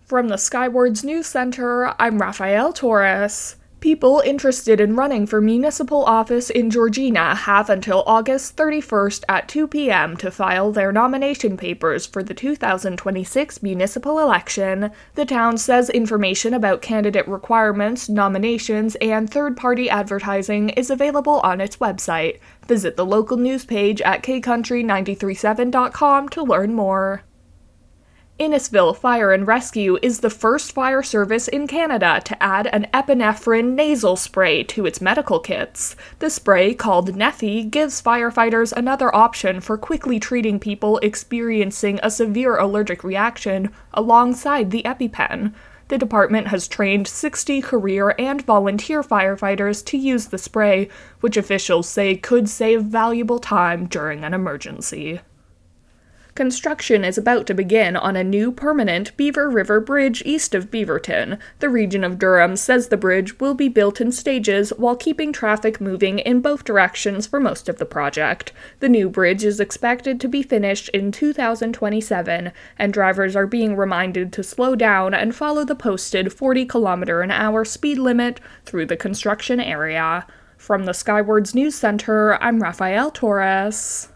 From the Skywards News Center, I'm Rafael Torres. People interested in running for municipal office in Georgina have until August 31st at 2 p.m. to file their nomination papers for the 2026 municipal election. The town says information about candidate requirements, nominations, and third-party advertising is available on its website. Visit the local news page at kcountry937.com to learn more. Innisfil Fire and Rescue is the first fire service in Canada to add an epinephrine nasal spray to its medical kits. The spray, called Neffy, gives firefighters another option for quickly treating people experiencing a severe allergic reaction alongside the EpiPen. The department has trained 60 career and volunteer firefighters to use the spray, which officials say could save valuable time during an emergency. Construction is about to begin on a new permanent Beaver River Bridge east of Beaverton. The region of Durham says the bridge will be built in stages while keeping traffic moving in both directions for most of the project. The new bridge is expected to be finished in 2027, and drivers are being reminded to slow down and follow the posted 40-km/h speed limit through the construction area. From the Skywards News Center, I'm Rafael Torres.